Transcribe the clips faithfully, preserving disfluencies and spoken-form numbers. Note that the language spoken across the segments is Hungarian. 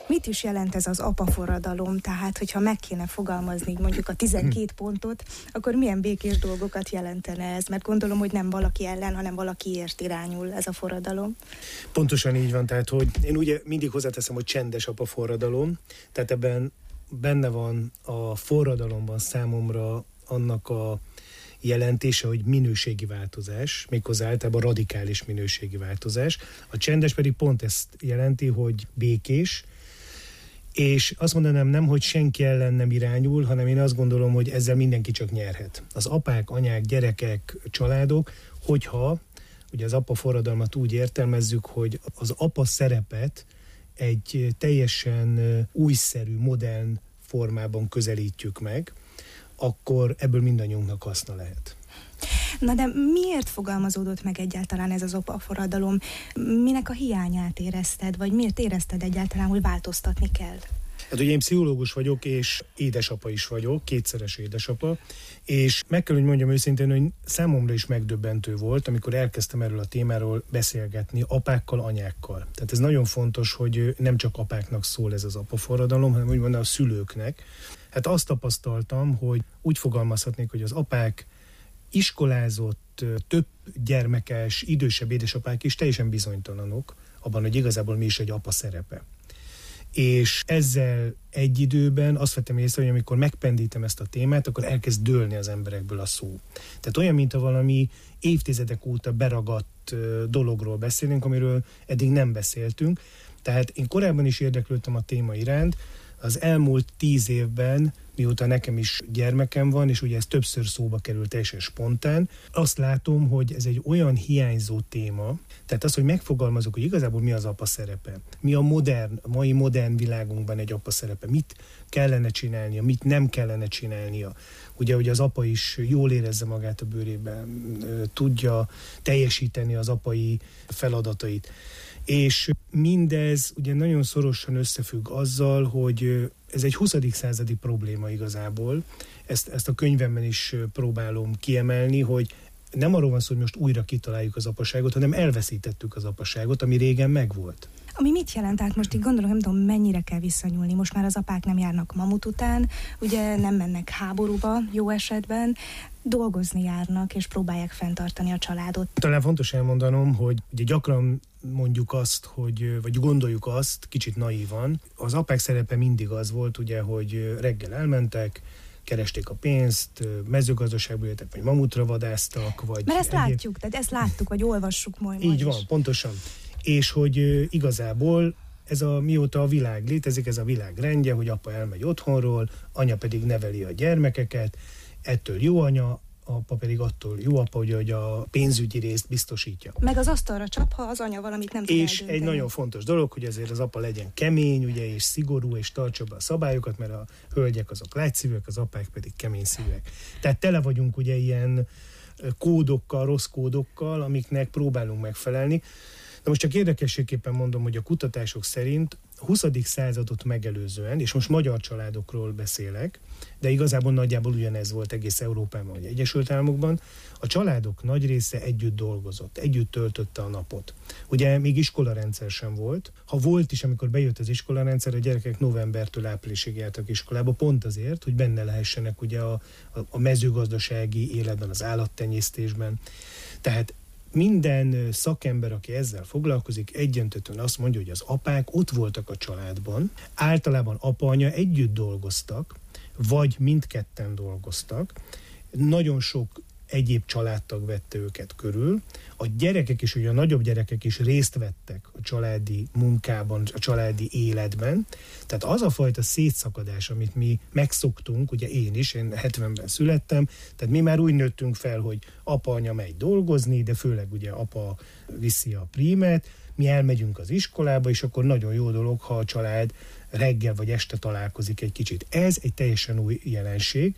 Mit is jelent ez az apaforradalom? Tehát, hogyha meg kéne fogalmazni mondjuk a tizenkét pontot, akkor milyen békés dolgokat jelentene ez? Mert gondolom, hogy nem valaki ellen, hanem valakiért irányul ez a forradalom. Pontosan így van, tehát, hogy én ugye mindig hozzáteszem, hogy csendes apaforradalom, tehát ebben benne van a forradalomban számomra annak a jelentése, hogy minőségi változás, méghozzá általában radikális minőségi változás. A csendes pedig pont ezt jelenti, hogy békés, és azt mondanám nem, hogy senki ellen nem irányul, hanem én azt gondolom, hogy ezzel mindenki csak nyerhet. Az apák, anyák, gyerekek, családok, hogyha ugye az apa forradalmat úgy értelmezzük, hogy az apa szerepet egy teljesen újszerű, modern formában közelítjük meg, akkor ebből mindannyiunknak haszna lehet. Na de miért fogalmazódott meg egyáltalán ez az apaforradalom? Minek a hiányát érezted, vagy miért érezted egyáltalán, hogy változtatni kell? Hát ugye én pszichológus vagyok, és édesapa is vagyok, kétszeres édesapa, és meg kell, hogy mondjam őszintén, hogy számomra is megdöbbentő volt, amikor elkezdtem erről a témáról beszélgetni apákkal, anyákkal. Tehát ez nagyon fontos, hogy nem csak apáknak szól ez az apaforradalom, hanem úgy mondom a szülőknek. Hát azt tapasztaltam, hogy úgy fogalmazhatnék, hogy az apák iskolázott, több gyermekes, idősebb édesapák is teljesen bizonytalanok abban, hogy igazából mi is egy apa szerepe. És ezzel egy időben azt vettem észre, hogy amikor megpendítem ezt a témát, akkor elkezd dőlni az emberekből a szó. Tehát olyan, mint a valami évtizedek óta beragadt dologról beszélünk, amiről eddig nem beszéltünk. Tehát én korábban is érdeklődtem a téma iránt, az elmúlt tíz évben, mióta nekem is gyermekem van, és ugye ez többször szóba került teljesen spontán, azt látom, hogy ez egy olyan hiányzó téma, tehát az, hogy megfogalmazok, hogy igazából mi az apa szerepe, mi a modern, a mai modern világunkban egy apa szerepe, mit kellene csinálnia, mit nem kellene csinálnia. Ugye, hogy az apa is jól érezze magát a bőrében, tudja teljesíteni az apai feladatait. És mindez ugye nagyon szorosan összefügg azzal, hogy ez egy huszadik századi probléma igazából. Ezt, ezt a könyvemben is próbálom kiemelni, hogy nem arról van szó, hogy most újra kitaláljuk az apaságot, hanem elveszítettük az apaságot, ami régen megvolt. Ami mit jelent? Tehát most így gondolom, nem tudom, mennyire kell visszanyúlni. Most már az apák nem járnak mamut után, ugye nem mennek háborúba jó esetben, dolgozni járnak, és próbálják fenntartani a családot. Talán fontos elmondanom, hogy ugye gyakran mondjuk azt, hogy, vagy gondoljuk azt, kicsit naívan, az apák szerepe mindig az volt, ugye, hogy reggel elmentek, keresték a pénzt, mezőgazdaságból jöttek, vagy mamutra vadásztak, vagy... Mert ezt egyéb... látjuk, tehát ezt láttuk, vagy olvassuk majd. Így van, is. Pontosan. És hogy igazából ez a, mióta a világ létezik, ez a világ rendje, hogy apa elmegy otthonról, anya pedig neveli a gyermekeket, ettől jó anya, apa pedig attól jó apa, hogy a pénzügyi részt biztosítja. Meg az asztalra csap, ha az anya valamit nem tud És eldönteni. egy nagyon fontos dolog, hogy azért az apa legyen kemény, ugye, és szigorú, és tartsa be a szabályokat, mert a hölgyek azok lágyszívűek, az apák pedig kemény szívűek. Tehát tele vagyunk ugye ilyen kódokkal, rossz kódokkal, amiknek próbálunk megfelelni. De most csak érdekességképpen mondom, hogy a kutatások szerint a huszadik századot megelőzően, és most magyar családokról beszélek, de igazából nagyjából ugyanez volt egész Európában vagy Egyesült Államokban, a családok nagy része együtt dolgozott, együtt töltötte a napot. Ugye még iskolarendszer sem volt. Ha volt is, amikor bejött az iskolarendszer, a gyerekek novembertől áprilisig jártak iskolába, pont azért, hogy benne lehessenek ugye a, a, a mezőgazdasági életben, az állattenyésztésben. Tehát minden szakember, aki ezzel foglalkozik, egyöntetően azt mondja, hogy az apák ott voltak a családban, általában apa-anya együtt dolgoztak, vagy mindketten dolgoztak, nagyon sok egyéb családtag vette őket körül. A gyerekek is, ugye a nagyobb gyerekek is részt vettek a családi munkában, a családi életben. Tehát az a fajta szétszakadás, amit mi megszoktunk, ugye én is, én hetvenben születtem, tehát mi már úgy nőttünk fel, hogy apa-anya megy dolgozni, de főleg ugye apa viszi a prímet, mi elmegyünk az iskolába, és akkor nagyon jó dolog, ha a család reggel vagy este találkozik egy kicsit. Ez egy teljesen új jelenség,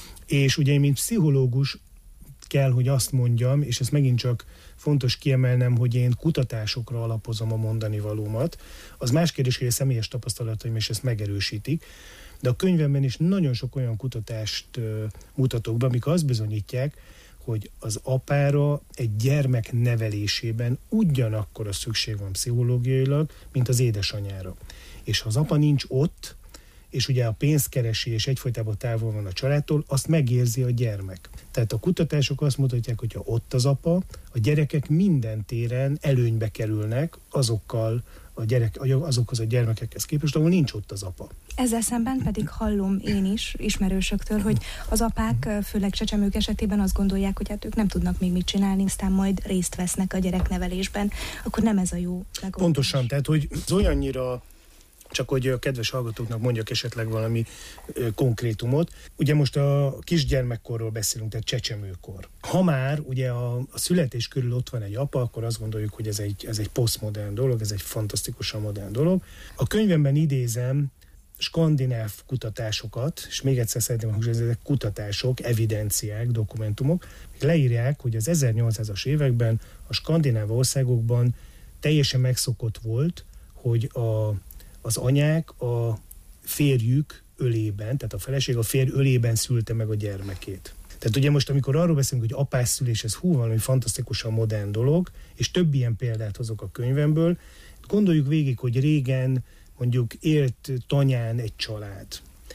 és ugye én, mint pszichológus, kell, hogy azt mondjam, és ez megint csak fontos kiemelnem, hogy én kutatásokra alapozom a mondani valómat. Az más kérdés, hogy a személyes tapasztalataim és ezt megerősítik, de a könyvemben is nagyon sok olyan kutatást mutatok be, amik azt bizonyítják, hogy az apára egy gyermek nevelésében ugyanakkor a szükség van pszichológiailag, mint az édesanyára. És ha az apa nincs ott, és ugye a pénzt keresi, és egyfolytában távol van a családtól, azt megérzi a gyermek. Tehát a kutatások azt mutatják, hogy ha ott az apa, a gyerekek minden téren előnybe kerülnek azokkal a gyerek, azokhoz a gyermekekhez képest, ahol nincs ott az apa. Ezzel szemben pedig hallom én is ismerősöktől, hogy az apák, főleg csecsemők esetében azt gondolják, hogy hát ők nem tudnak még mit csinálni, aztán majd részt vesznek a gyereknevelésben. Akkor nem ez a jó megoldás. Pontosan, tehát hogy az olyannyira, csak hogy a kedves hallgatóknak mondjak esetleg valami ö, konkrétumot. Ugye most a kisgyermekkorról beszélünk, tehát csecsemőkor. Ha már ugye a, a születés körül ott van egy apa, akkor azt gondoljuk, hogy ez egy, ez egy posztmodern dolog, ez egy fantasztikusan modern dolog. A könyvemben idézem skandináv kutatásokat, és még egyszer szeretném hangsúlyozni, ezek kutatások, evidenciák, dokumentumok, leírják, hogy az ezernyolcszázas években a skandináv országokban teljesen megszokott volt, hogy a az anyák a férjük ölében, tehát a feleség a férj ölében szülte meg a gyermekét. Tehát ugye most, amikor arról beszélünk, hogy apás szülés, ez hú, valami fantasztikusan modern dolog, és több ilyen példát hozok a könyvemből, gondoljuk végig, hogy régen mondjuk élt tanyán egy család,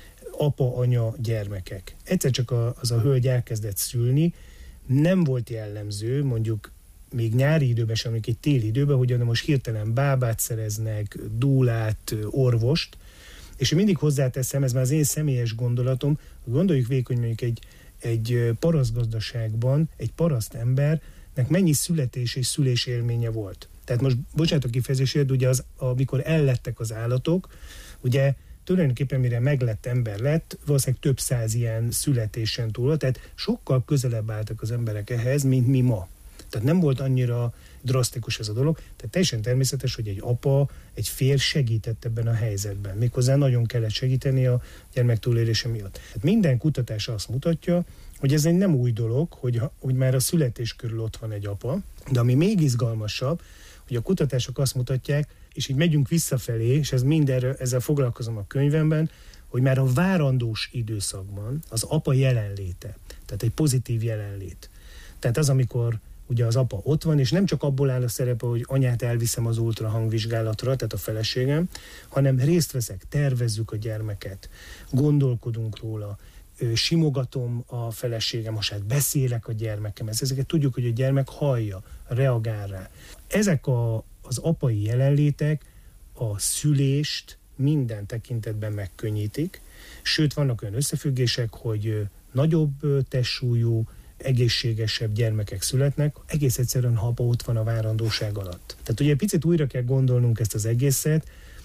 apa, anya, gyermekek. Egyszer csak a, az a hölgy elkezdett szülni, nem volt jellemző, mondjuk még nyári időben sem, mondjuk egy téli időben, hogy most hirtelen bábát szereznek, dúlát, orvost, és én mindig hozzáteszem, ez már az én személyes gondolatom, hogy gondoljuk végig, hogy mondjuk egy, egy parasztgazdaságban egy paraszt embernek mennyi születés és szülés élménye volt. Tehát most, bocsánat a kifejezésért, ugye az, amikor ellettek az állatok, ugye tulajdonképpen mire meglett ember lett, valószínűleg több száz ilyen születésen túl, tehát sokkal közelebb álltak az emberek ehhez, mint mi ma. Tehát nem volt annyira drasztikus ez a dolog, tehát teljesen természetes, hogy egy apa, egy férj segített ebben a helyzetben. Méghozzá nagyon kellett segíteni a gyermek túlélése miatt. Tehát minden kutatás azt mutatja, hogy ez egy nem új dolog, hogy, hogy már a születés körül ott van egy apa, de ami még izgalmasabb, hogy a kutatások azt mutatják, és így megyünk visszafelé, és ez mindenre, ezzel foglalkozom a könyvemben, hogy már a várandós időszakban az apa jelenléte, tehát egy pozitív jelenlét. Tehát az, amikor ugye az apa ott van, és nem csak abból áll a szerepe, hogy anyát elviszem az ultrahangvizsgálatra, tehát a feleségem, hanem részt veszek, tervezzük a gyermeket, gondolkodunk róla, simogatom a feleségem, most hát beszélek a gyermekem, ezeket tudjuk, hogy a gyermek hallja, reagál rá. Ezek a, az apai jelenlétek a szülést minden tekintetben megkönnyítik, sőt vannak olyan összefüggések, hogy nagyobb testsúlyú, egészségesebb gyermekek születnek, egész egyszerűen, ha apa ott van a várandóság alatt. Tehát ugye picit újra kell gondolnunk ezt az egészet,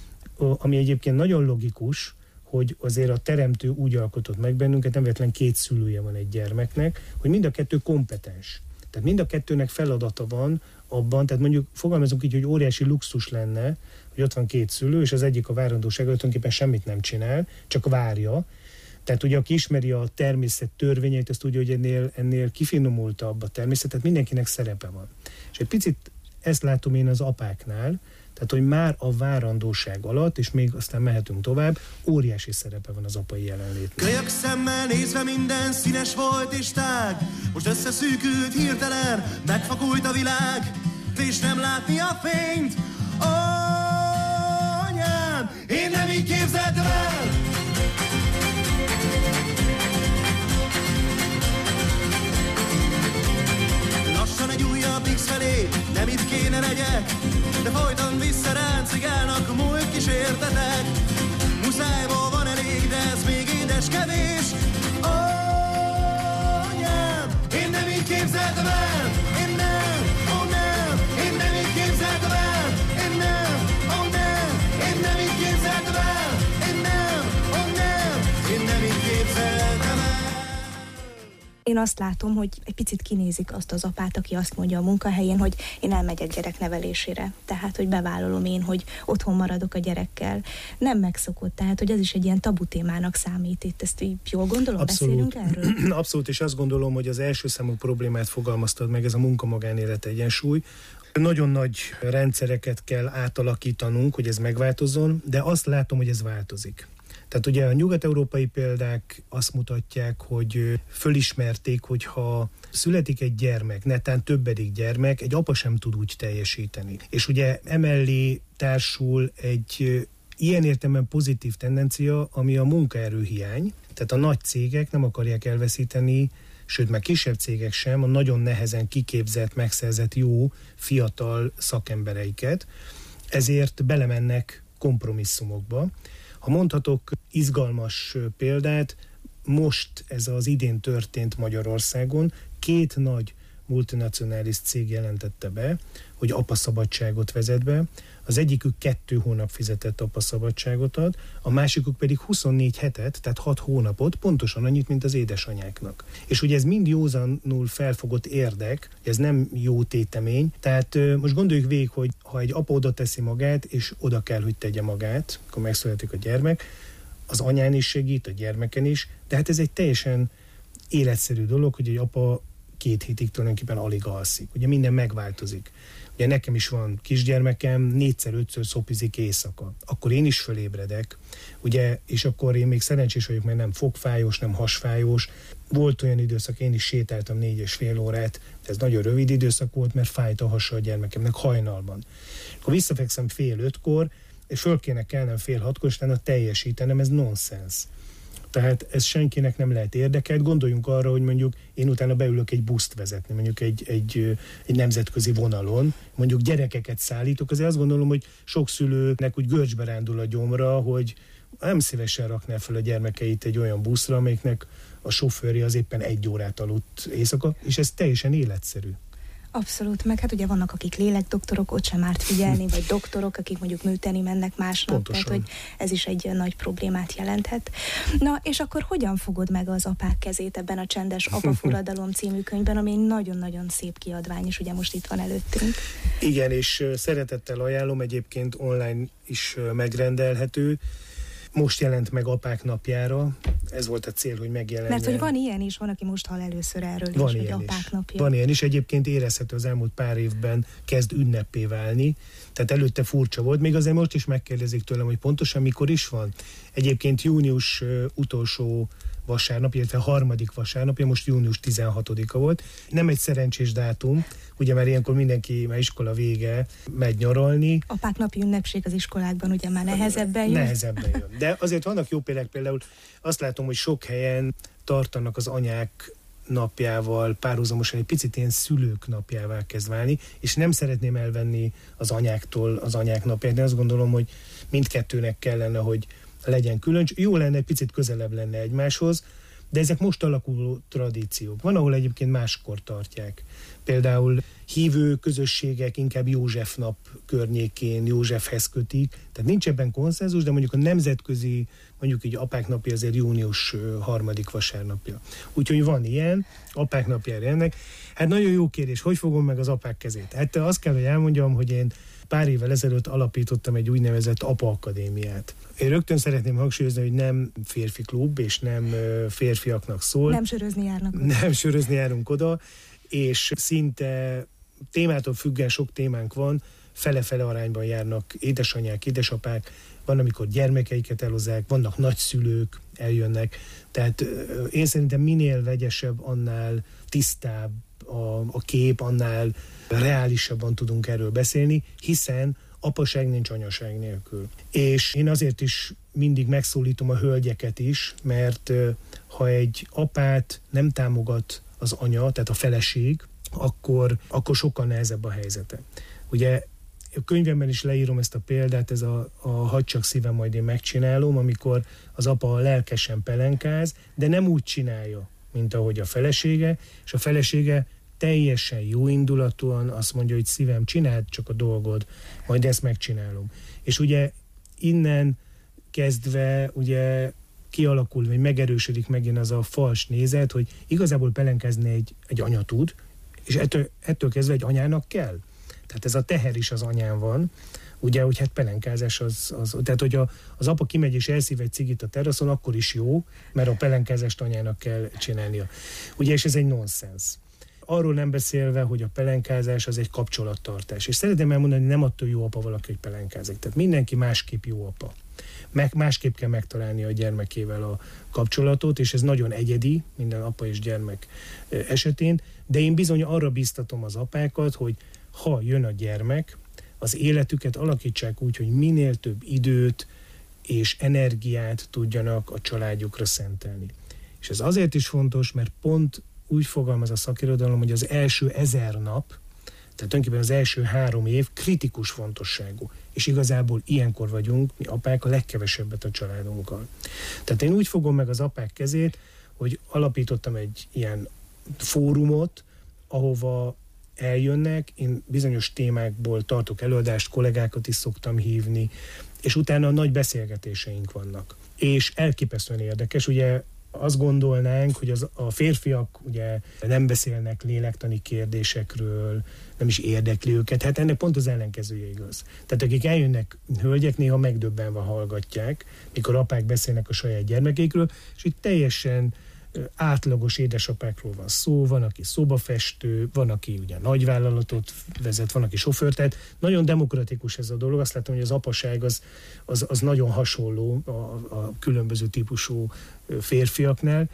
ami egyébként nagyon logikus, hogy azért a teremtő úgy alkotott meg bennünket, nem véletlen két szülője van egy gyermeknek, hogy mind a kettő kompetens. Tehát mind a kettőnek feladata van abban, tehát mondjuk fogalmazunk így, hogy óriási luxus lenne, hogy ott van két szülő, és az egyik a várandóság alatt tulajdonképpen semmit nem csinál, csak várja. Tehát ugye, aki ismeri a természet törvényeit, azt tudja, hogy ennél, ennél kifinomultabb a természet, tehát mindenkinek szerepe van. És egy picit ezt látom én az apáknál, tehát, hogy már a várandóság alatt, és még aztán mehetünk tovább, óriási szerepe van az apai jelenlétnek. Kölyök szemmel nézve minden színes volt és tág, most összeszűkült hirtelen, megfakult a világ, és nem látni a fényt. Anyám, én nem így képzeltem el! Lassan egy újabb X felé, nem itt kéne legyek, de folyton visszaráncigálnak a múlt kísértetek. Muszájból van elég, de ez még édes kevés. Anyám, én nem így képzeltem el, én nem, oh nem, én nem így képzeltem el, én nem, oh nem, én nem így képzeltem el, én nem, oh nem, én nem így képzeltem el. Én azt látom, hogy egy picit kinézik azt az apát, aki azt mondja a munkahelyén, hogy én elmegyek gyereknevelésére. Tehát, hogy bevállalom én, hogy otthon maradok a gyerekkel. Nem megszokott, tehát, hogy ez is egy ilyen tabu témának számít itt. Ezt így jól gondolom, Abszolút. Beszélünk erről? Abszolút, és azt gondolom, hogy az első számú problémát fogalmaztad meg, ez a munka-magánélet egyensúly. Nagyon nagy rendszereket kell átalakítanunk, hogy ez megváltozzon, de azt látom, hogy ez változik. Tehát ugye a nyugat-európai példák azt mutatják, hogy fölismerték, hogy ha születik egy gyermek, netán többedik gyermek, egy apa sem tud úgy teljesíteni. És ugye emellé társul egy ilyen értelemben pozitív tendencia, ami a munkaerőhiány, tehát a nagy cégek nem akarják elveszíteni, sőt, meg kisebb cégek sem, a nagyon nehezen kiképzett, megszerzett jó, fiatal szakembereiket, ezért belemennek kompromisszumokba. Ha mondhatok izgalmas példát, most ez az idén történt Magyarországon, két nagy multinacionális cég jelentette be, hogy apaszabadságot vezet be. Az egyikük kettő hónap fizetett apaszabadságot ad, a másikuk pedig huszonnégy hetet, tehát hat hónapot, pontosan annyit, mint az édesanyáknak. És ugye ez mind józanul felfogott érdek, ez nem jó tétemény, tehát most gondoljuk végig, hogy ha egy apa oda teszi magát, és oda kell, hogy tegye magát, akkor megszületik a gyermek, az anyán is segít, a gyermeken is, de hát ez egy teljesen életszerű dolog, hogy egy apa két hétig tulajdonképpen alig alszik. Ugye minden megváltozik. Ugye nekem is van kisgyermekem, négyszer-ötször szopizik éjszaka. Akkor én is fölébredek, ugye, és akkor én még szerencsés vagyok, mert nem fogfájós, nem hasfájós. Volt olyan időszak, én is sétáltam négy és fél órát, de ez nagyon rövid időszak volt, mert fájt a hasa a gyermekemnek hajnalban. Akkor visszafekszem fél ötkor, és föl kéne kelnem fél hatkor, és utána teljesítenem, ez nonsens. Tehát ez senkinek nem lehet érdekelt. Gondoljunk arra, hogy mondjuk én utána beülök egy buszt vezetni, mondjuk egy, egy, egy nemzetközi vonalon, mondjuk gyerekeket szállítok, azért azt gondolom, hogy sok szülőnek úgy görcsbe rándul a gyomra, hogy nem szívesen rakná fel a gyermekeit egy olyan buszra, amelyiknek a sofőrje az éppen egy órát aludt éjszaka, és ez teljesen életszerű. Abszolút, meg hát ugye vannak, akik lélekdoktorok, ott sem árt figyelni, vagy doktorok, akik mondjuk műteni mennek másnap, Pontosan. Tehát hogy ez is egy nagy problémát jelenthet. Na, és akkor hogyan fogod meg az apák kezét ebben a Csendes apaforradalom című könyvben, ami egy nagyon-nagyon szép kiadvány, és ugye most itt van előttünk. Igen, és szeretettel ajánlom, egyébként online is megrendelhető. Most jelent meg apák napjára, ez volt a cél, hogy megjelenjen. Mert hogy van ilyen is, van, aki most hall először erről van is, hogy ilyen apák is. napja. Van ilyen is, egyébként érezhető az elmúlt pár évben kezd ünneppé válni, tehát előtte furcsa volt, még azért most is megkérdezik tőlem, hogy pontosan mikor is van. Egyébként június uh, utolsó vasárnap, illetve harmadik vasárnapja, most június tizenhatodika volt. Nem egy szerencsés dátum, ugye már ilyenkor mindenki, már iskola vége, megy nyaralni. Apák napi ünnepség az iskolákban ugye már nehezebben jön. Nehezebben jön. De azért vannak jó példák, például azt látom, hogy sok helyen tartanak az anyák napjával párhuzamosan, egy picit ilyen szülők napjává kezd válni, és nem szeretném elvenni az anyáktól az anyák napját, de azt gondolom, hogy mindkettőnek kellene, hogy legyen külön. Jó lenne, egy picit közelebb lenne egymáshoz, de ezek most alakuló tradíciók. Van, ahol egyébként máskor tartják. Például hívő közösségek inkább József nap környékén Józsefhez kötik, tehát nincs ebben konszenzus, de mondjuk a nemzetközi, mondjuk így apák napja azért június harmadik vasárnapja. Úgyhogy van ilyen, apák napjára ennek. Hát nagyon jó kérdés, hogy fogom meg az apák kezét? Hát azt kell, hogy elmondjam, hogy én pár évvel ezelőtt alapítottam egy úgynevezett apa akadémiát. Én rögtön szeretném hangsúlyozni, hogy nem férfi klub, és nem férfiaknak szól. Nem sörözni járnak oda. Nem sörözni járunk oda, és szinte témától függően sok témánk van, fele-fele arányban járnak édesanyák, édesapák, van, amikor gyermekeiket elhozzák, vannak nagyszülők, eljönnek. Tehát én szerintem minél vegyesebb, annál tisztább a, a kép, annál reálisabban tudunk erről beszélni, hiszen apaság nincs anyaság nélkül. És én azért is mindig megszólítom a hölgyeket is, mert ha egy apát nem támogat az anya, tehát a feleség, akkor, akkor sokkal nehezebb a helyzete. Ugye a könyvemben is leírom ezt a példát, ez a, a hadd csak szívem, majd én megcsinálom, amikor az apa lelkesen pelenkáz, de nem úgy csinálja, mint ahogy a felesége, és a felesége teljesen jóindulatúan azt mondja, hogy szívem, csináld csak a dolgod, majd ezt megcsinálom. És ugye innen kezdve ugye kialakul, vagy megerősödik megint az a fals nézet, hogy igazából pelenkázni egy, egy anya tud, és ettől, ettől kezdve egy anyának kell. Tehát ez a teher is az anyán van, ugye, hogy hát pelenkázás az, az tehát hogy a, az apa kimegy és elszív egy cigit a teraszon, akkor is jó, mert a pelenkázást anyának kell csinálnia. Ugye, és ez egy nonsens. Arról nem beszélve, hogy a pelenkázás az egy kapcsolattartás. És szeretném elmondani, hogy nem attól jó apa valaki, hogy pelenkázik. Tehát mindenki másképp jó apa. Meg, másképp kell megtalálni a gyermekével a kapcsolatot, és ez nagyon egyedi, minden apa és gyermek esetén, de én bizony arra bíztatom az apákat, hogy ha jön a gyermek, az életüket alakítsák úgy, hogy minél több időt és energiát tudjanak a családjukra szentelni. És ez azért is fontos, mert pont úgy fogalmaz a szakirodalom, hogy az első ezer nap, tehát tulajdonképpen az első három év kritikus fontosságú. És igazából ilyenkor vagyunk, mi apák, a legkevesebbet a családunkkal. Tehát én úgy fogom meg az apák kezét, hogy alapítottam egy ilyen fórumot, ahova eljönnek, én bizonyos témákból tartok előadást, kollégákat is szoktam hívni, és utána nagy beszélgetéseink vannak. És elképesztően érdekes, ugye azt gondolnánk, hogy az, a férfiak ugye nem beszélnek lélektani kérdésekről, nem is érdekli őket, hát ennek pont az ellenkezője igaz. Tehát akik eljönnek hölgyek, néha megdöbbenve hallgatják, mikor apák beszélnek a saját gyermekékről, és itt teljesen átlagos édesapákról van szó, van, aki szobafestő, van, aki ugye nagyvállalatot vezet, van, aki sofőr, tehát nagyon demokratikus ez a dolog. Azt látom, hogy az apaság az, az, az nagyon hasonló a, a különböző típusú férfiaknál,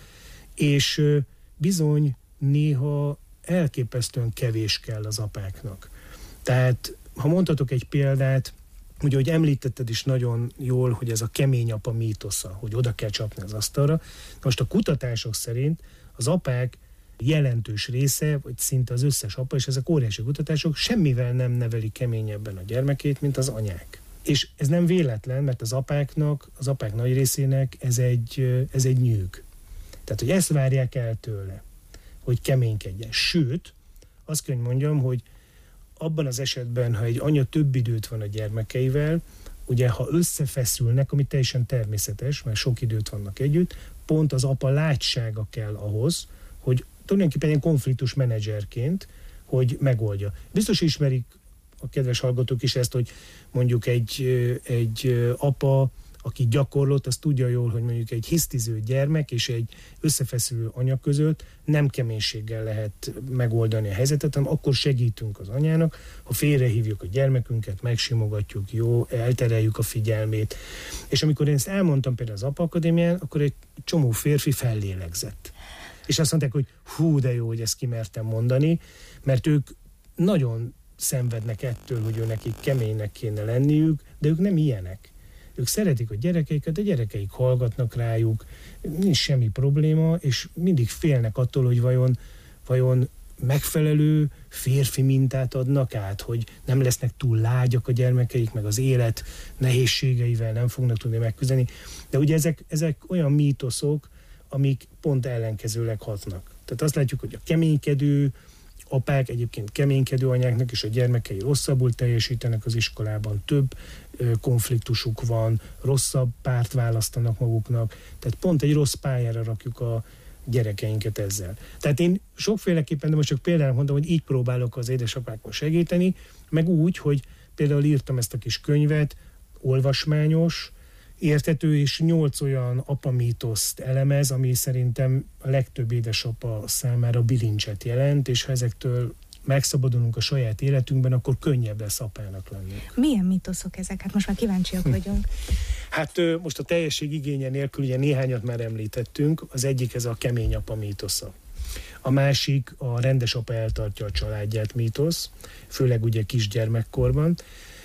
és bizony néha elképesztően kevés kell az apáknak. Tehát, ha mondhatok egy példát, ugye, hogy említetted is nagyon jól, hogy ez a kemény apa mítosza, hogy oda kell csapni az asztalra. Most a kutatások szerint az apák jelentős része, vagy szinte az összes apa, és ezek óriási kutatások, semmivel nem neveli keményebben a gyermekét, mint az anyák. És ez nem véletlen, mert az apáknak, az apák nagy részének ez egy, ez egy nyűg. Tehát, hogy ezt várják el tőle, hogy keménykedjen. Sőt, azt kell, hogy mondjam, hogy abban az esetben, ha egy anya több időt van a gyermekeivel, ugye ha összefeszülnek, ami teljesen természetes, mert sok időt vannak együtt, pont az apa látsága kell ahhoz, hogy tulajdonképpen ilyen konfliktus menedzserként, hogy megoldja. Biztos ismerik a kedves hallgatók is ezt, hogy mondjuk egy, egy apa, aki gyakorlott, az tudja jól, hogy mondjuk egy hisztiző gyermek és egy összefeszülő anya között nem keménységgel lehet megoldani a helyzetet, hanem akkor segítünk az anyának, ha félrehívjuk a gyermekünket, megsimogatjuk, jó, eltereljük a figyelmét. És amikor én ezt elmondtam például az Apa Akadémián, akkor egy csomó férfi fellélegzett. És azt mondták, hogy hú, de jó, hogy ezt kimertem mondani, mert ők nagyon szenvednek ettől, hogy ő nekik keménynek kéne lenniük, de ők nem ilyenek. Ők szeretik a gyerekeiket, a gyerekeik hallgatnak rájuk, nincs semmi probléma, és mindig félnek attól, hogy vajon, vajon megfelelő férfi mintát adnak át, hogy nem lesznek túl lágyak a gyermekeik, meg az élet nehézségeivel nem fognak tudni megküzdeni. De ugye ezek, ezek olyan mítoszok, amik pont ellenkezőleg hatnak. Tehát azt látjuk, hogy a keménykedő apák, egyébként keménykedő anyáknak és a gyermekei rosszabbul teljesítenek az iskolában, több ö, konfliktusuk van, rosszabb párt választanak maguknak, tehát pont egy rossz pályára rakjuk a gyerekeinket ezzel. Tehát én sokféleképpen, de most csak például mondom, hogy így próbálok az édesapákon segíteni, meg úgy, hogy például írtam ezt a kis könyvet, olvasmányos, érthető, és nyolc olyan apamítoszt elemez, ami szerintem a legtöbb édesapa számára bilincset jelent, és ha ezektől megszabadulunk a saját életünkben, akkor könnyebb lesz apának lenni. Milyen mítoszok ezek? Hát most már kíváncsiak vagyunk. Hát most a teljesség igénye nélkül ugye néhányat már említettünk, az egyik ez a kemény apa mítosza. A másik a rendes apa eltartja a családját mítosz, főleg ugye kisgyermekkorban,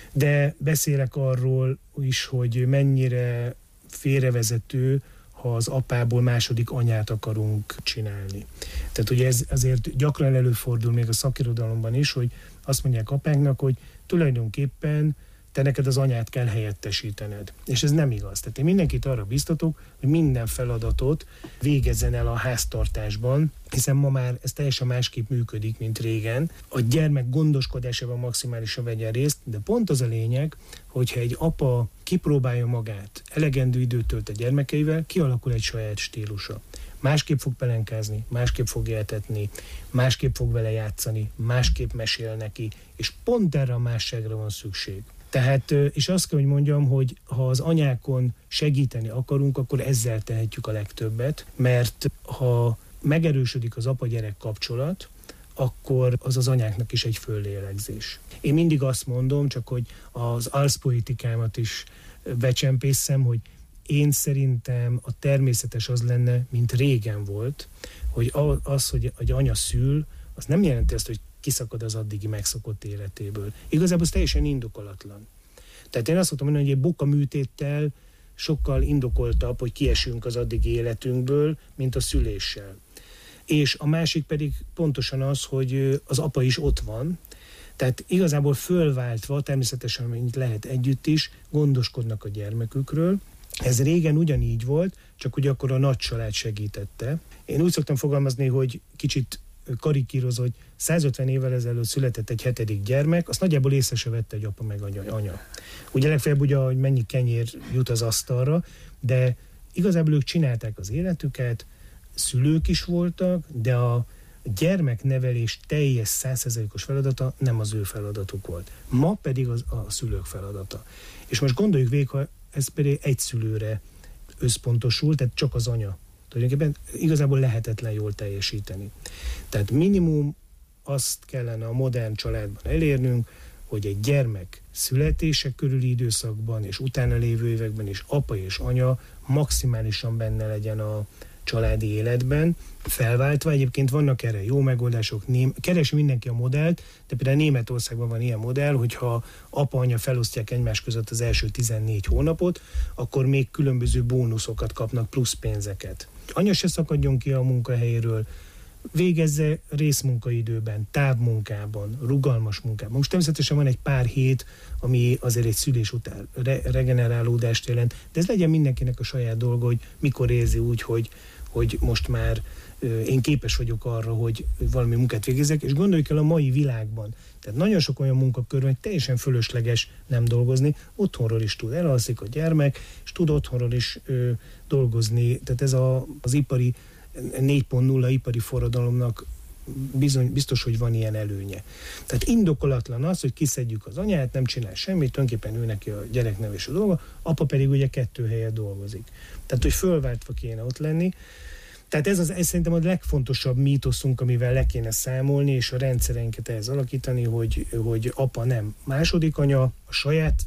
de beszélek arról is, hogy mennyire félrevezető, ha az apából második anyát akarunk csinálni. Tehát ugye ez azért gyakran előfordul még a szakirodalomban is, hogy azt mondják apáknak, hogy tulajdonképpen te neked az anyát kell helyettesítened. És ez nem igaz. Tehát én mindenkit arra biztatok, hogy minden feladatot végezzen el a háztartásban, hiszen ma már ez teljesen másképp működik, mint régen. A gyermek gondoskodásában maximálisan vegyen részt, de pont az a lényeg, hogyha egy apa kipróbálja magát, elegendő időt tölt a gyermekeivel, kialakul egy saját stílusa. Másképp fog pelenkázni, másképp fog éltetni, másképp fog vele játszani, másképp mesél neki, és pont erre a másságra van szükség. Tehát, és azt kell, hogy mondjam, hogy ha az anyákon segíteni akarunk, akkor ezzel tehetjük a legtöbbet, mert ha megerősödik az apa-gyerek kapcsolat, akkor az az anyáknak is egy föllélegzés. Én mindig azt mondom, csak hogy az alszpoetikámat is becsempészem, hogy én szerintem a természetes az lenne, mint régen volt, hogy az, hogy egy anya szül, az nem jelenti azt, hogy kiszakad az addigi megszokott életéből. Igazából ez teljesen indokolatlan. Tehát én azt mondtam, hogy egy boka műtéttel sokkal indokoltabb, hogy kiesünk az addigi életünkből, mint a szüléssel. És a másik pedig pontosan az, hogy az apa is ott van, tehát igazából fölváltva, természetesen amennyit lehet együtt is, gondoskodnak a gyermekükről. Ez régen ugyanígy volt, csak ugye akkor a nagy család segítette. Én úgy szoktam fogalmazni, hogy kicsit karikírozva, hogy százötven évvel ezelőtt született egy hetedik gyermek, azt nagyjából észre se vette egy apa meg anya. Ugye legfeljebb ugye, hogy mennyi kenyér jut az asztalra, de igazából ők csinálták az életüket, szülők is voltak, de a gyermeknevelés teljes százszerzalékos feladata nem az ő feladatuk volt. Ma pedig az a szülők feladata. És most gondoljuk végig, ha ez pedig egy szülőre összpontosul, tehát csak az anya. Tulajdonképpen igazából lehetetlen jól teljesíteni. Tehát minimum azt kellene a modern családban elérnünk, hogy egy gyermek születése körüli időszakban és utána lévő években is apa és anya maximálisan benne legyen a családi életben, felváltva. Egyébként vannak erre jó megoldások, Ném- keres mindenki a modellt, de például Németországban van ilyen modell, hogyha apa-anya felosztják egymás között az első tizennégy hónapot, akkor még különböző bónuszokat kapnak, plusz pénzeket. Anya se szakadjon ki a munkahelyéről, végezze részmunkaidőben, távmunkában, rugalmas munkában. Most természetesen van egy pár hét, ami azért egy szülés után re- regenerálódást jelent, de ez legyen mindenkinek a saját dolga, hogy mikor érzi úgy, hogy, hogy most már ö, én képes vagyok arra, hogy valami munkát végezzek, és gondoljuk el a mai világban. Tehát nagyon sok olyan munkakör van, hogy teljesen fölösleges nem dolgozni, otthonról is tud, elalszik a gyermek, és tud otthonról is ö, dolgozni. Tehát ez a, az ipari négy pont nulla ipari forradalomnak bizony, biztos, hogy van ilyen előnye. Tehát indokolatlan az, hogy kiszedjük az anyát, nem csinál semmit, tulajdonképpen ő neki a gyereknevelésű dolga, apa pedig ugye kettő helyen dolgozik. Tehát, hogy fölváltva kéne ott lenni. Tehát ez, az, ez szerintem a legfontosabb mítoszunk, amivel le kéne számolni, és a rendszereinket ehhez alakítani, hogy, hogy apa nem második anya, a saját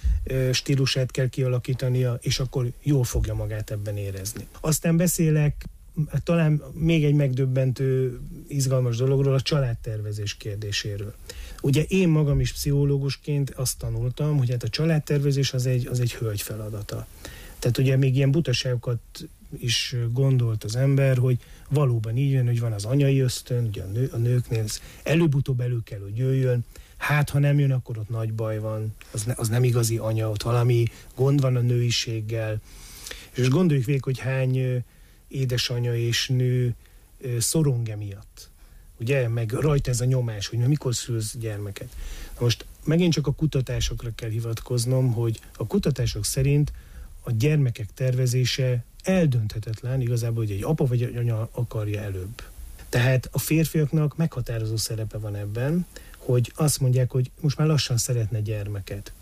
stílusát kell kialakítania, és akkor jól fogja magát ebben érezni. Aztán beszélek talán még egy megdöbbentő, izgalmas dologról, a családtervezés kérdéséről. Ugye én magam is pszichológusként azt tanultam, hogy hát a családtervezés az egy, az egy hölgy feladata. Tehát ugye még ilyen butaságokat is gondolt az ember, hogy valóban így jön, hogy van az anyai ösztön, ugye a, nő, a nőknél előbb-utóbb elő kell, hogy jöjjön, hát ha nem jön, akkor ott nagy baj van, az, ne, az nem igazi anya, ott valami gond van a nőiséggel. És gondoljuk végig, hogy hány édesanya és nő szorong emiatt. Ugye, meg rajta ez a nyomás, hogy mikor szülsz gyermeket. Na most megint csak a kutatásokra kell hivatkoznom, hogy a kutatások szerint a gyermekek tervezése eldönthetetlen, igazából, hogy egy apa vagy egy anya akarja előbb. Tehát a férfiaknak meghatározó szerepe van ebben, hogy azt mondják, hogy most már lassan szeretne gyermeket.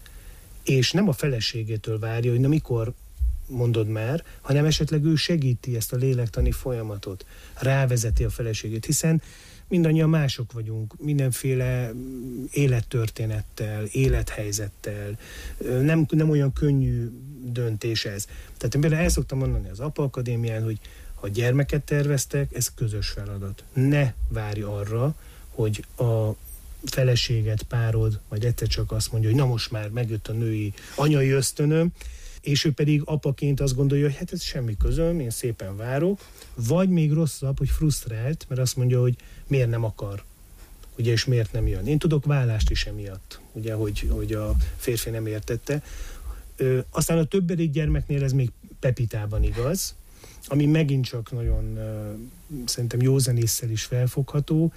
És nem a feleségétől várja, hogy na mikor mondod már, hanem esetleg ő segíti ezt a lélektani folyamatot, rávezeti a feleségét, hiszen mindannyian mások vagyunk, mindenféle élettörténettel, élethelyzettel, nem, nem olyan könnyű döntés ez. Tehát én például el szoktam mondani az Apa Akadémián, hogy ha gyermeket terveztek, ez közös feladat. Ne várj arra, hogy a feleséget, párod, vagy egyszer csak azt mondja, hogy na most már megjött a női anyai ösztönöm, és ő pedig apaként azt gondolja, hogy hát ez semmi közöm, én szépen várok, vagy még rosszabb, hogy frusztrált, mert azt mondja, hogy miért nem akar, ugye, és miért nem jön. Én tudok vállást is emiatt, ugye, hogy, hogy a férfi nem értette. Ö, aztán a többedik gyermeknél ez még Pepitában igaz, ami megint csak nagyon ö, szerintem józanésszel is felfogható.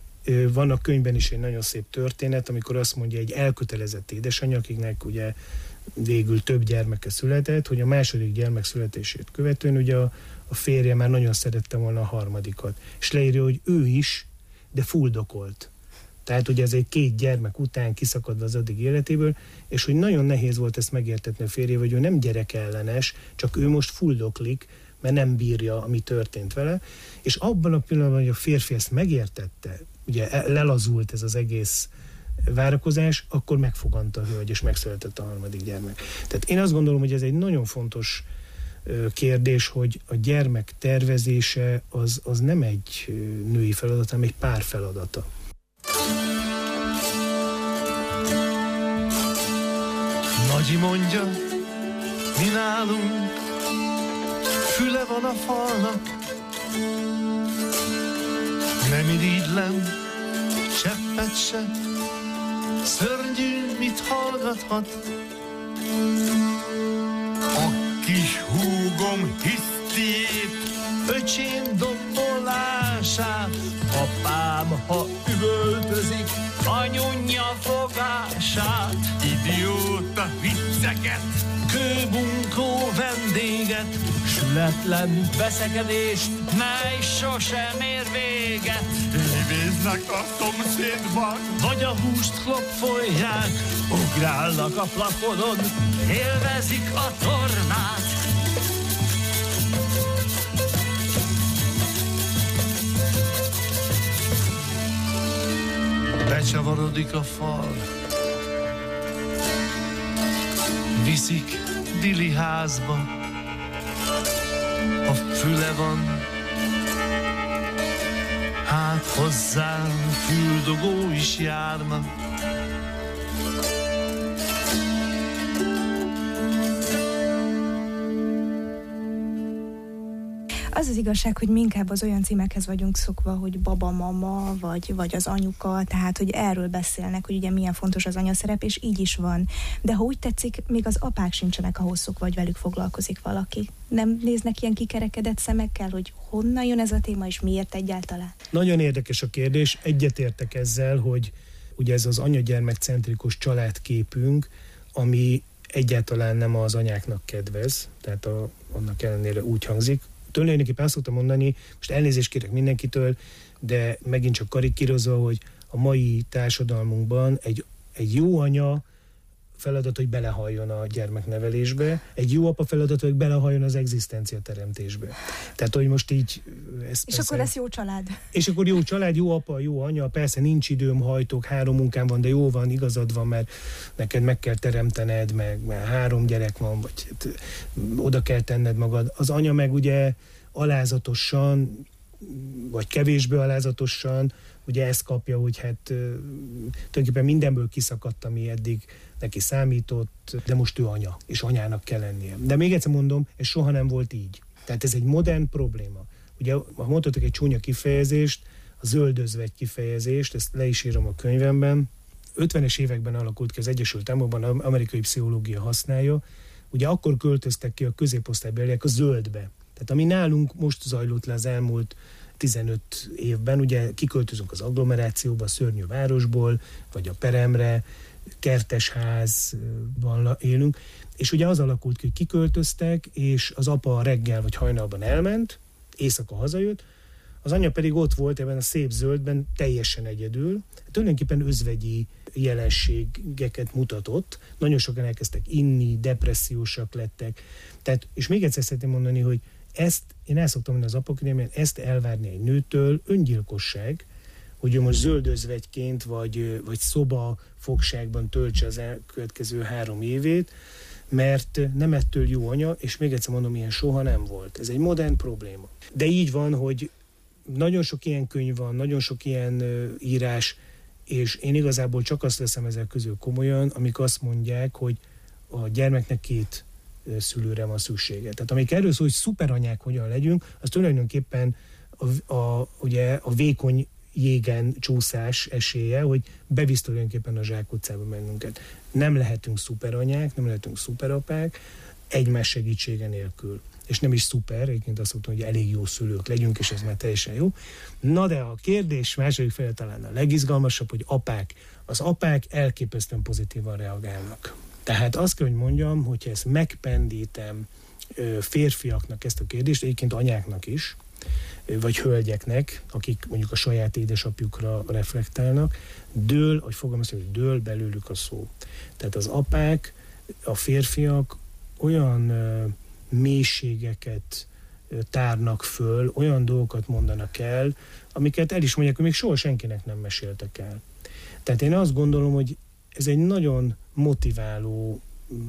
Ö, van a könyvben is egy nagyon szép történet, amikor azt mondja egy elkötelezett édesanyja, akiknek ugye végül több gyermeke született, hogy a második gyermek születését követően ugye a, a férje már nagyon szerette volna a harmadikat. És leírja, hogy ő is, de fuldokolt. Tehát ugye ez egy két gyermek után kiszakadva az addig életéből, és hogy nagyon nehéz volt ezt megértetni a férje, hogy ő nem gyerekellenes, csak ő most fuldoklik, mert nem bírja, ami történt vele. És abban a pillanatban, hogy a férfi ezt megértette, ugye lelazult ez az egész várakozás, akkor megfoganta a hölgy, és megszületett a harmadik gyermek. Tehát én azt gondolom, hogy ez egy nagyon fontos kérdés, hogy a gyermek tervezése az, az nem egy női feladat, hanem egy pár feladata. Nagyi mondja, Mi nálunk füle van a falnak, nem irigylem cseppet se, szörnyű mit hallgathat. A kis húgom hisztiét, öcsém dombolását, apám, ha üvöltözik, anyunja fogását. Idióta vicceket, kőbunkó vendéget, sületlen veszekedést, mely sosem ér véget. Évéznek a szomszédban, vagy a húst klopfolják, ugrálnak a plafonon, élvezik a tornát. Becsavarodik a fal, viszik Dili házba, a füle van, hát hozzám füldogó is járna. Az az igazság, hogy mi inkább az olyan címekhez vagyunk szokva, hogy baba, mama, vagy, vagy az anyuka, tehát, hogy erről beszélnek, hogy ugye milyen fontos az anyaszerep, és így is van. De ha úgy tetszik, még az apák sincsenek ahhoz szokva, hogy velük foglalkozik valaki. Nem néznek ilyen kikerekedett szemekkel, hogy honnan jön ez a téma, és miért egyáltalán? Nagyon érdekes a kérdés, egyetértek ezzel, hogy ugye ez az anya-gyermek centrikus családképünk, ami egyáltalán nem az anyáknak kedvez, tehát a, annak ellenére úgy hangzik. Tulajdonképpen azt szoktam mondani, most elnézést kérek mindenkitől, de megint csak karikírozva, hogy a mai társadalmunkban egy, egy jó anya feladat, hogy belehalljon a gyermeknevelésbe, egy jó apa feladat, hogy belehalljon az egzisztencia teremtésbe. Tehát, hogy most így... Ez és persze, akkor lesz jó család. És akkor jó család, jó apa, jó anya, persze nincs időm, hajtok, három munkám van, de jó van, igazad van, mert neked meg kell teremtened, meg mert három gyerek van, vagy hát, oda kell tenned magad. Az anya meg ugye alázatosan, vagy kevésbé alázatosan, ugye ezt kapja, hogy hát tulajdonképpen mindenből kiszakadt, ami eddig neki számított, de most ő anya, és anyának kell lennie. De még egyszer mondom, ez soha nem volt így. Tehát ez egy modern probléma. Ugye, ha mondhatok egy csúnya kifejezést, a zöldözve egy kifejezést, ezt le is írom a könyvemben, ötvenes években alakult ki az Egyesült Államokban, amerikai pszichológia használja, ugye akkor költöztek ki a középosztálybeliek a zöldbe. Tehát ami nálunk most zajlott le az elmúlt tizenöt évben, ugye kiköltözünk az agglomerációba, a szörnyű városból, vagy a peremre, kertesházban élünk, és ugye az alakult ki, hogy kiköltöztek, és az apa reggel vagy hajnalban elment, éjszaka hazajött, az anya pedig ott volt ebben a szép zöldben teljesen egyedül, tulajdonképpen özvegyi jelenségeket mutatott, nagyon sokan elkezdtek inni, depressziósak lettek, tehát, és még egyszer szeretném mondani, hogy ezt, én el szoktam mondani az apokrémén, ezt elvárni egy nőtől öngyilkosság, hogy ő most zöldözvegyként vagy, vagy szobafogságban töltse az elkövetkező három évét, mert nem ettől jó anya, és még egyszer mondom, ilyen soha nem volt. Ez egy modern probléma. De így van, hogy nagyon sok ilyen könyv van, nagyon sok ilyen uh, írás, és én igazából csak azt veszem ezek közül komolyan, amik azt mondják, hogy a gyermeknek két uh, szülőre van szüksége. Tehát amik erről szól, hogy szuperanyák hogyan legyünk, az tulajdonképpen a, a, ugye a vékony jégen csúszás esélye, hogy bevisz tulajdonképpen a zsákutcába bennünket. Nem lehetünk szuperanyák, nem lehetünk szuperapák, egymás segítsége nélkül. És nem is szuper, egyébként azt mondtam, hogy elég jó szülők legyünk, és ez már teljesen jó. Na de a kérdés második fele talán a legizgalmasabb, hogy apák. Az apák elképesztően pozitívan reagálnak. Tehát azt kell, hogy mondjam, hogyha ezt megpendítem férfiaknak ezt a kérdést, egyébként anyáknak is, vagy hölgyeknek, akik mondjuk a saját édesapjukra reflektálnak, dől, hogy fogalmazom, hogy dől belőlük a szó. Tehát az apák, a férfiak olyan uh, mélységeket uh, tárnak föl, olyan dolgokat mondanak el, amiket el is mondják, hogy még soha senkinek nem meséltek el. Tehát én azt gondolom, hogy ez egy nagyon motiváló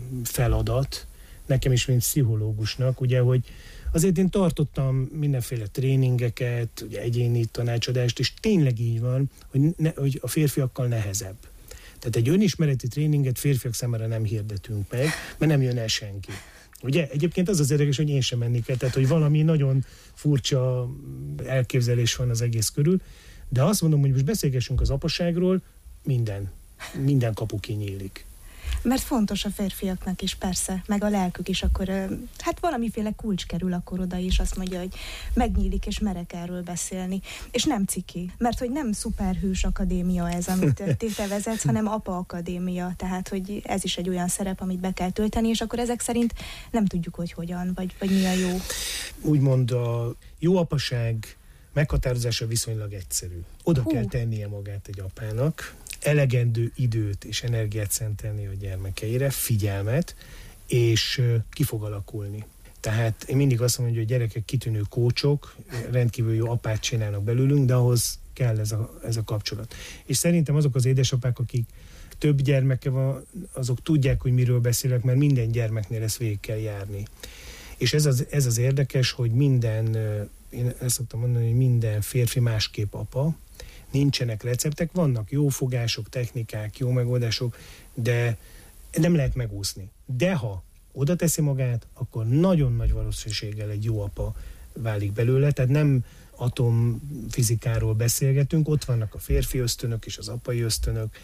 feladat, nekem is, mint pszichológusnak, ugye, hogy azért én tartottam mindenféle tréningeket, ugye egyéni tanácsadást, és tényleg így van, hogy, ne, hogy a férfiakkal nehezebb. Tehát egy önismereti tréninget férfiak számára nem hirdetünk meg, mert nem jön el senki. Ugye? Egyébként az az érdekes, hogy én sem mennék el, tehát hogy valami nagyon furcsa elképzelés van az egész körül, de azt mondom, hogy most beszélgessünk az apaságról, minden, minden kapu kinyílik. Mert fontos a férfiaknak is, persze, meg a lelkük is, akkor hát valamiféle kulcs kerül akkor oda is, azt mondja, hogy megnyílik és merek erről beszélni. És nem ciki, mert hogy nem szuperhős akadémia ez, amit te vezetsz, hanem apa akadémia, tehát hogy ez is egy olyan szerep, amit be kell tölteni, és akkor ezek szerint nem tudjuk, hogy hogyan, vagy, vagy mi a jó. Úgymond a jó apaság meghatározása viszonylag egyszerű. Oda Hú. kell tennie magát egy apának, elegendő időt és energiát szentelni a gyermekeire, figyelmet, és ki fog alakulni. Tehát én mindig azt mondom, hogy a gyerekek kitűnő kócsok, rendkívül jó apát csinálnak belőlünk, de ahhoz kell ez a, ez a kapcsolat. És szerintem azok az édesapák, akik több gyermeke van, azok tudják, hogy miről beszélek, mert minden gyermeknél ezt végig kell járni. És ez az, ez az érdekes, hogy minden, én ezt szoktam mondani, hogy minden férfi másképp apa, nincsenek receptek, vannak jó fogások, technikák, jó megoldások, de nem lehet megúszni. De ha oda teszi magát, akkor nagyon nagy valószínűséggel egy jó apa válik belőle, tehát nem atomfizikáról beszélgetünk, ott vannak a férfi ösztönök és az apai ösztönök.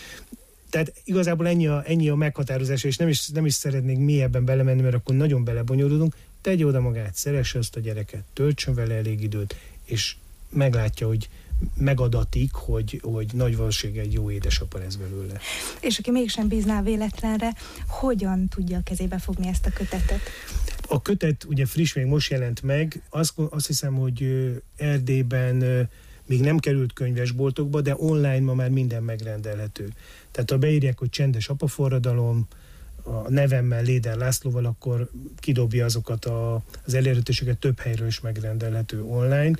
Tehát igazából ennyi a, ennyi a meghatározása, és nem is, nem is szeretnék mélyebben belemenni, mert akkor nagyon belebonyolódunk. Tegye oda magát, szeresse azt a gyereket, töltsön vele elég időt, és meglátja, hogy megadatik, hogy, hogy nagy valószínűséggel egy jó édesapa lesz belőle. És aki mégsem bízná véletlenre, hogyan tudja a kezébe fogni ezt a kötetet? A kötet ugye friss, még most jelent meg. Azt, azt hiszem, hogy Erdélyben még nem került könyvesboltokba, de online ma már minden megrendelhető. Tehát ha beírják, hogy Csendes apaforradalom, a nevemmel, Léder Lászlóval, akkor kidobja azokat a, az elérhetőséget, több helyről is megrendelhető online.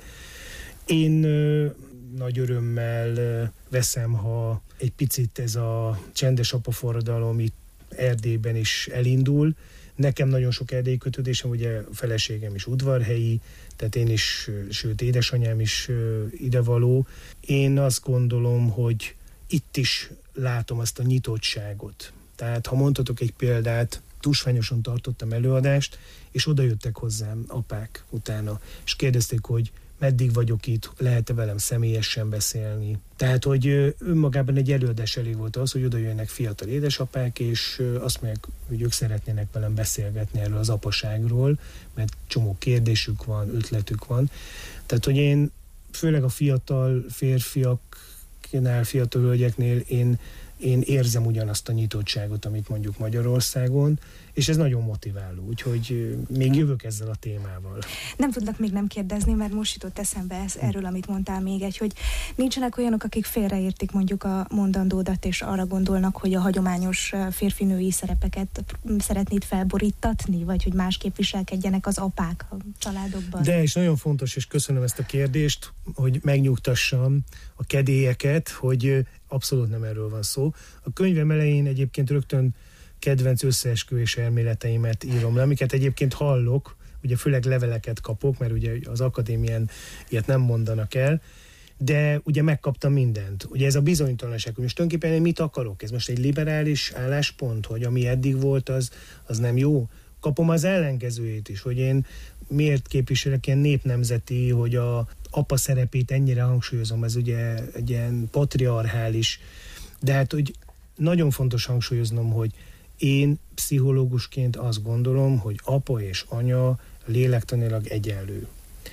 Én ö, nagy örömmel ö, veszem, ha egy picit ez a Csendes apaforradalom itt Erdélyben is elindul. Nekem nagyon sok erdélyi kötődésem, ugye a feleségem is udvarhelyi, tehát én is, sőt édesanyám is ö, idevaló. Én azt gondolom, hogy itt is látom azt a nyitottságot. Tehát ha mondhatok egy példát, Tusványoson tartottam előadást, és oda jöttek hozzám apák utána, és kérdezték, hogy meddig vagyok itt, lehet-e velem személyesen beszélni. Tehát, hogy önmagában egy előadás elég volt az, hogy oda jönnek fiatal édesapák, és azt mondják, hogy ők szeretnének velem beszélgetni erről az apaságról, mert csomó kérdésük van, ötletük van. Tehát, hogy én főleg a fiatal férfiaknál, fiatal hölgyeknél én Én érzem ugyanazt a nyitottságot, amit mondjuk Magyarországon, és ez nagyon motiváló, úgyhogy még jövök ezzel a témával. Nem tudlak még nem kérdezni, mert most jutott eszembe ez, erről, amit mondtál még egy, hogy nincsenek olyanok, akik félreértik mondjuk a mondandódat, és arra gondolnak, hogy a hagyományos férfinői szerepeket szeretnéd felborítatni, vagy hogy másképp viselkedjenek az apák a családokban. De, és nagyon fontos, és köszönöm ezt a kérdést, hogy megnyugtassam a kedélyeket, hogy abszolút nem erről van szó. A könyvem elején egyébként rögtön kedvenc összeesküvés elméleteimet írom le, amiket egyébként hallok, ugye főleg leveleket kapok, mert ugye az akadémián ilyet nem mondanak el, de ugye megkaptam mindent. Ugye ez a bizonytalanság, hogy most tulajdonképpen mit akarok? Ez most egy liberális álláspont, hogy ami eddig volt, az, az nem jó? Kapom az ellenkezőjét is, hogy én miért képviselek ilyen népnemzeti, hogy a apa szerepét ennyire hangsúlyozom, ez ugye egy ilyen patriarchális, de hát, hogy nagyon fontos hangsúlyoznom, hogy én pszichológusként azt gondolom, hogy apa és anya lélektanilag egyenlő.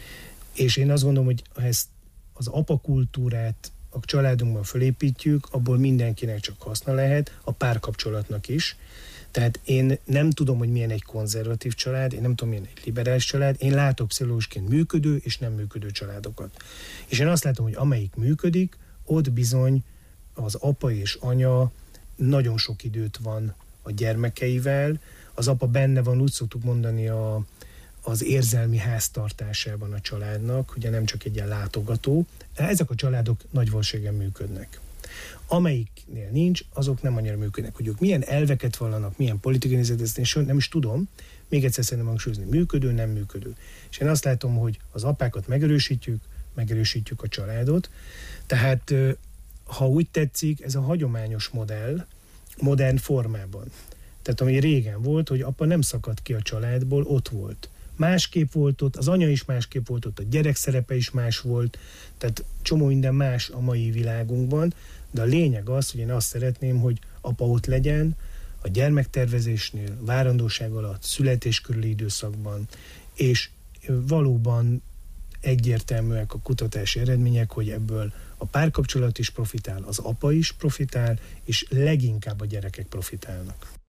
És én azt gondolom, hogy ha ezt az apakultúrát a családunkban fölépítjük, abból mindenkinek csak haszna lehet, a párkapcsolatnak is. Tehát én nem tudom, hogy milyen egy konzervatív család, én nem tudom, milyen egy liberális család, én látok pszichológusként működő és nem működő családokat. És én azt látom, hogy amelyik működik, ott bizony az apa és anya nagyon sok időt van a gyermekeivel, az apa benne van, úgy szoktuk mondani, a, az érzelmi háztartásában a családnak, ugye nem csak egy ilyen látogató. Ezek a családok nagy valószínűséggel működnek. Amelyiknél nincs, azok nem annyira működnek. Hogy ők milyen elveket vallanak, milyen politikai nézetet, én nem is tudom. Még egyszer szeretném hangsúlyozni, működő, nem működő. És én azt látom, hogy az apákat megerősítjük, megerősítjük a családot. Tehát, ha úgy tetszik, ez a hagyományos modell, modern formában. Tehát ami régen volt, hogy apa nem szakadt ki a családból, ott volt. Másképp volt ott, az anya is másképp volt ott, a gyerek szerepe is más volt, tehát csomó minden más a mai világunkban, de a lényeg az, hogy én azt szeretném, hogy apa ott legyen a gyermektervezésnél, várandóság alatt, születés körüli időszakban, és valóban egyértelműek a kutatási eredmények, hogy ebből a párkapcsolat is profitál, az apa is profitál, és leginkább a gyerekek profitálnak.